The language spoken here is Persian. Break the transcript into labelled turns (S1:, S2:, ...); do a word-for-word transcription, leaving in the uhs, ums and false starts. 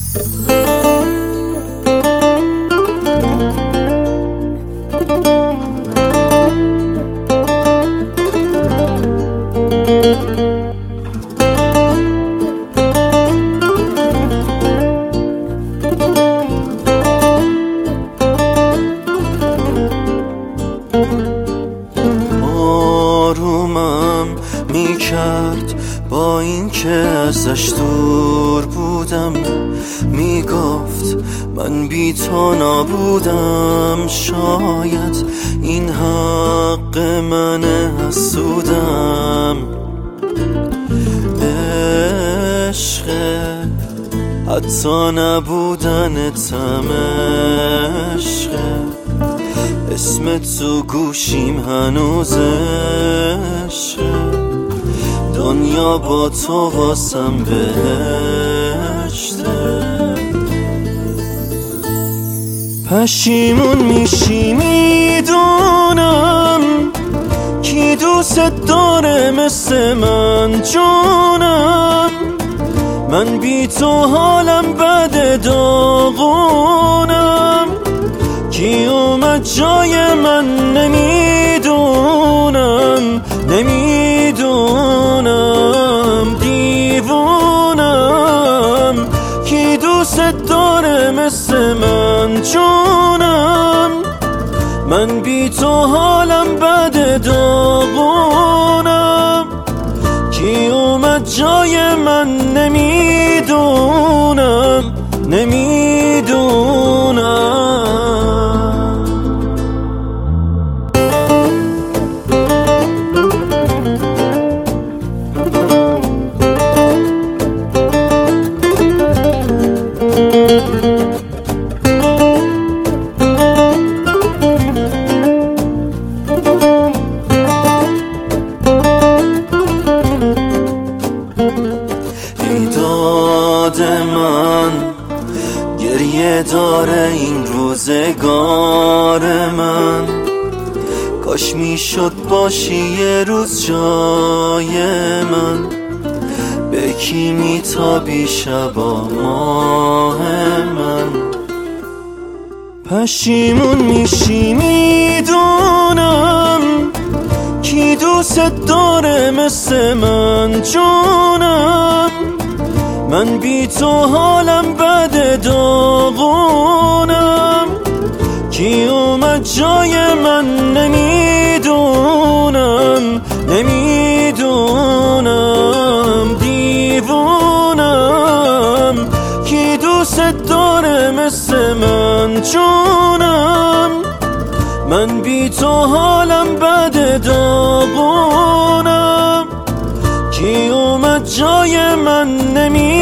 S1: آرومم میکرد با این که ازش دور بودم، میگفت من بی تو نبودم، شاید این حق منه حسودم. عشقه حتی نبودنتم عشقه، اسم تو گوشیم هنوز عشقه، دنیا با تو واسم بهشته. پشیمون میشی میدونم، کی دوست داره مثل من جونم، من بی تو حالم بد داغونم، کی اومد جای من نمیدونم، نمیدونم دیوونم، کی دوست داره مثل من جونم، من بی تو حالم بد داغونم، کی اومد جای من نمیدونم، نمیدونم. ایداد من گریه داره این روزگار من، کاش میشد باشی یه روز جای من، به کی میتابی شبا ماه من. پشیمون میشی میدونم، کی دوست داره مثل من جونم، من بی تو حالم بد داغونم، کی اومد جای من نمیدونم، نمیدونم دیوونم، کی دوست داره مثل من جونم، من بی تو حالم بد داغونم، کی اومد جای من نمیدونم.